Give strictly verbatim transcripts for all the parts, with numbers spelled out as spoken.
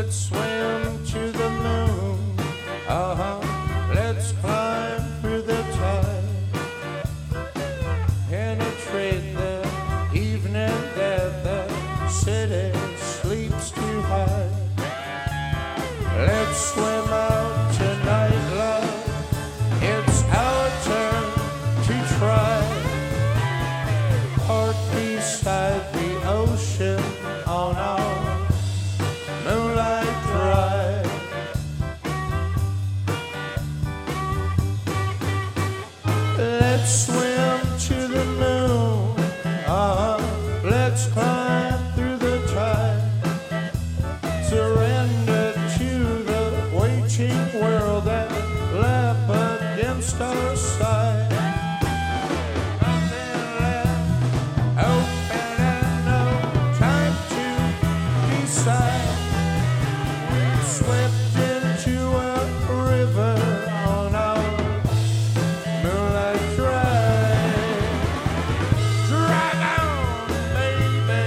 Let's swim to the moon. Uh-huh. Let's climb through the tide. Penetrate the evening that the city sleeps too high. Let's swim out tonight, love. It's our turn to try. Park beside the ocean on our moonlight drive. Let's swim to the moon. Uh-huh. Let's climb through the tide. Surrender to the waiting world that lap against our side. Nothing left open and no time to decide. Swept into a river on our moonlight drive. Drive on, baby.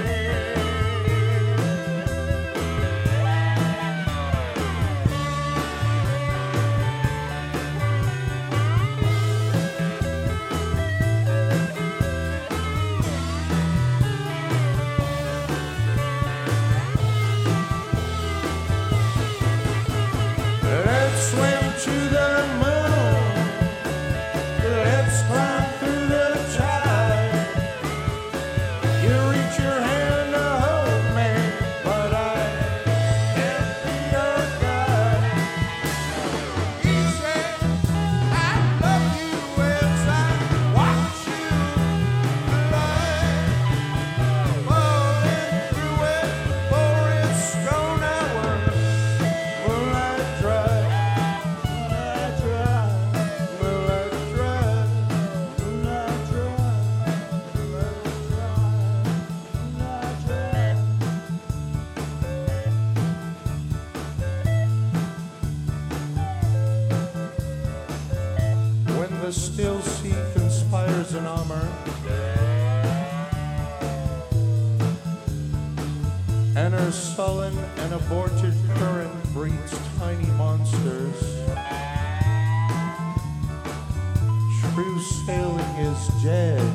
Let's swim to the moon. Let's climb through the tide. You reach your hand to hold me, but I can't be your guide. You said I love you as I watch you glide, falling through it for its stone hours. Moonlight drive, moonlight drive, moonlight drive, moonlight drive, moonlight drive, moonlight drive. When the still sea conspires in armor, and her sullen and aborted current breeds tiny monsters, true sailing is dead.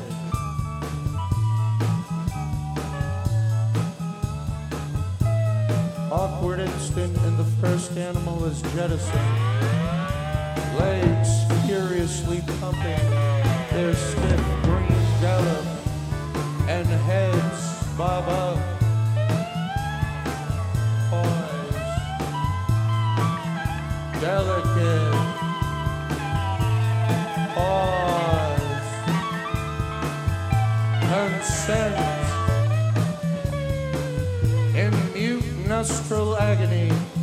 Awkward instant in the first animal is jettisoned, legs furiously pumping their stiff green gallop, and heads bob up. Poise, delicate, pause, consent, in mute nostril agony.